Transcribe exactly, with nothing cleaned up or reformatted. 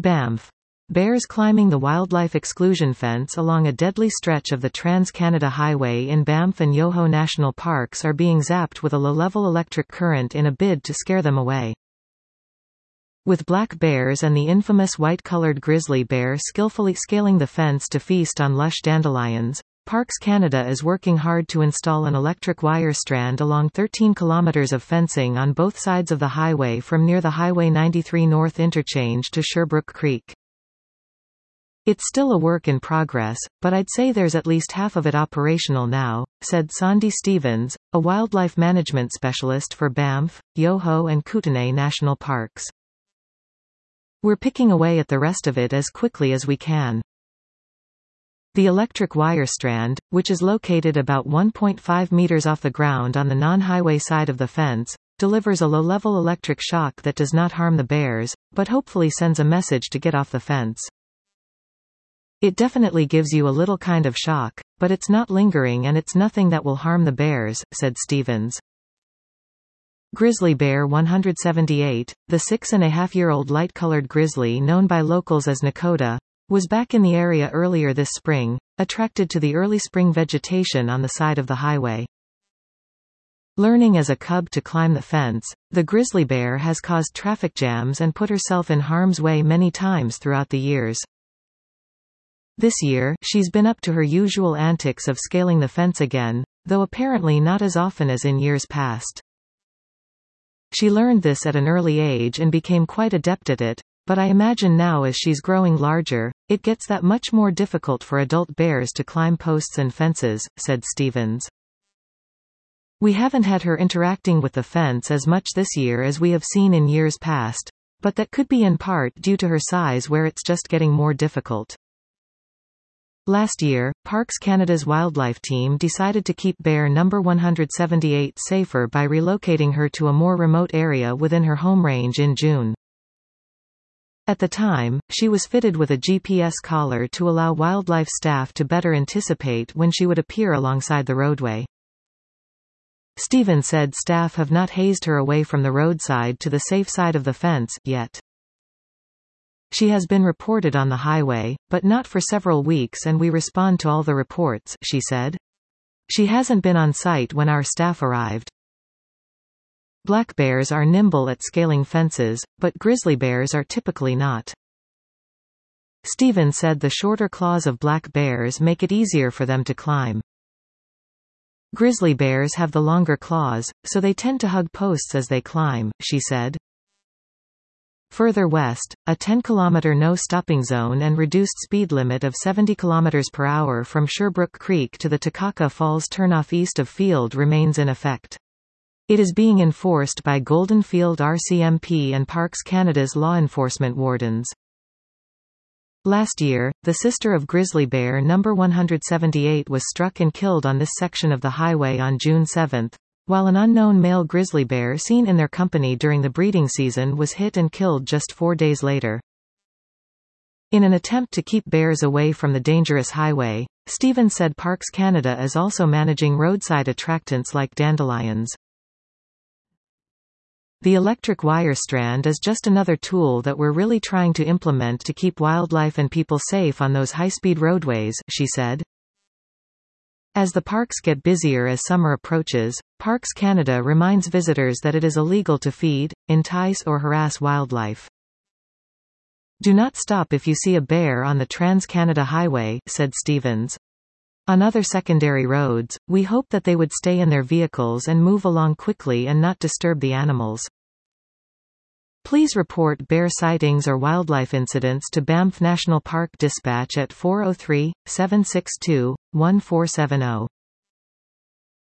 Banff. Bears climbing the wildlife exclusion fence along a deadly stretch of the Trans-Canada Highway in Banff and Yoho National Parks are being zapped with a low-level electric current in a bid to scare them away. With black bears and the infamous white-colored grizzly bear skillfully scaling the fence to feast on lush dandelions, Parks Canada is working hard to install an electric wire strand along thirteen kilometers of fencing on both sides of the highway from near the Highway ninety-three North interchange to Sherbrooke Creek. "It's still a work in progress, but I'd say there's at least half of it operational now," said Sandy Stevens, a wildlife management specialist for Banff, Yoho and Kootenay National Parks. "We're picking away at the rest of it as quickly as we can." The electric wire strand, which is located about one point five meters off the ground on the non-highway side of the fence, delivers a low-level electric shock that does not harm the bears, but hopefully sends a message to get off the fence. "It definitely gives you a little kind of shock, but it's not lingering and it's nothing that will harm the bears," said Stevens. Grizzly bear one hundred seventy-eight, the six-and-a-half-year-old light-colored grizzly known by locals as Nakota, was back in the area earlier this spring, attracted to the early spring vegetation on the side of the highway. Learning as a cub to climb the fence, the grizzly bear has caused traffic jams and put herself in harm's way many times throughout the years. This year, she's been up to her usual antics of scaling the fence again, though apparently not as often as in years past. She learned this at an early age and became quite adept at it, but I imagine now as she's growing larger, it gets that much more difficult for adult bears to climb posts and fences, said Stevens. "We haven't had her interacting with the fence as much this year as we have seen in years past, but that could be in part due to her size where it's just getting more difficult." Last year, Parks Canada's wildlife team decided to keep bear number one hundred seventy-eight safer by relocating her to a more remote area within her home range in June. At the time, she was fitted with a G P S collar to allow wildlife staff to better anticipate when she would appear alongside the roadway. Stevens said staff have not hazed her away from the roadside to the safe side of the fence, yet. "She has been reported on the highway, but not for several weeks and we respond to all the reports," she said. "She hasn't been on site when our staff arrived." Black bears are nimble at scaling fences, but grizzly bears are typically not. Stevens said the shorter claws of black bears make it easier for them to climb. Grizzly bears have the longer claws, so they tend to hug posts as they climb, she said. Further west, a ten-kilometer no-stopping zone and reduced speed limit of seventy kilometers per hour from Sherbrooke Creek to the Takaka Falls turnoff east of Field remains in effect. It is being enforced by Golden Field R C M P and Parks Canada's law enforcement wardens. Last year, the sister of grizzly bear number one hundred seventy-eight was struck and killed on this section of the highway on June seventh. While an unknown male grizzly bear seen in their company during the breeding season was hit and killed just four days later. In an attempt to keep bears away from the dangerous highway, Stevens said Parks Canada is also managing roadside attractants like dandelions. "The electric wire strand is just another tool that we're really trying to implement to keep wildlife and people safe on those high-speed roadways," she said. As the parks get busier as summer approaches, Parks Canada reminds visitors that it is illegal to feed, entice or harass wildlife. "Do not stop if you see a bear on the Trans-Canada Highway," said Stevens. "On other secondary roads, we hope that they would stay in their vehicles and move along quickly and not disturb the animals. Please report bear sightings or wildlife incidents to Banff National Park Dispatch at four oh three, seven six two, one four seven oh.